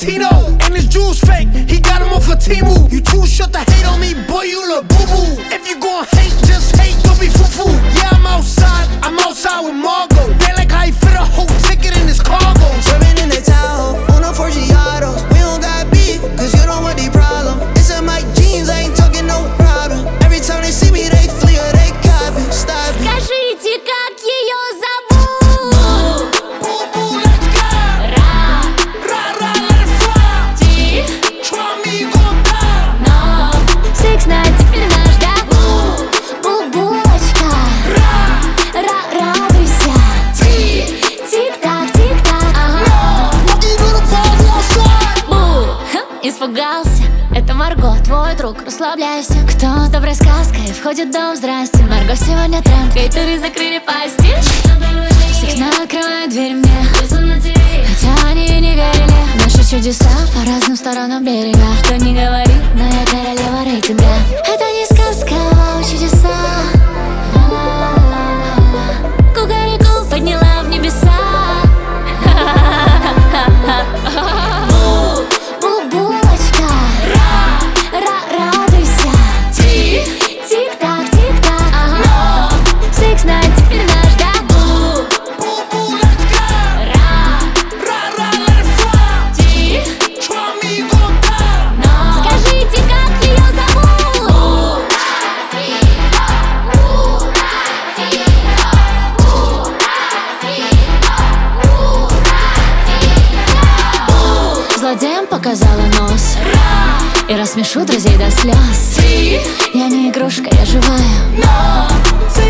Latino, and his jewels fake, he got them off a Temu. You too short to hate on me, boy, you look boo-boo. If you gon' hate, just hate, don't be foo-foo. Yeah, I'm outside with Margot. They like how he fit a whole ticket in his cargo. Swerving in the Tahoe, on a Forgiatos. We don't got beef, cause you don't want the problem. It's in my jeans, I ain't talking no problem. Every time they see me, they flee or they copy. Stop it. Скажите, как ее зовут? Boo-boo, let's go. Ra-ra, let's fly. Ти, Try me, you gon' die. но Six Nine теперь наш, да? Бубулочка, радуйся. Тик-так, тик-так, ага. Walking through the party outside. Бу, испугался. Это Марго, твой друг, расслабляйся. Кто с доброй сказкой входит в дом, здрасте. Марго сегодня тренд, хейтеры закрыли пасти. Six Nine открывает дверь мне, хотя они и не верили. Наши чудеса по разным сторонам берега. Что не говори, но я королева рейтинга. Это не сказка, а чудеса. Кукареку подняла в небеса. Бубулочка, радуйся. Тик-так, тик-так, ага. Six Nine теперь наш, да? Boo-boo, let's go. Ra-ra, let's fly. Try me, you gon' die. Скажите, как ее зовут? Злодеям показала нос и рассмешу друзей до слез. Я не игрушка, я живая.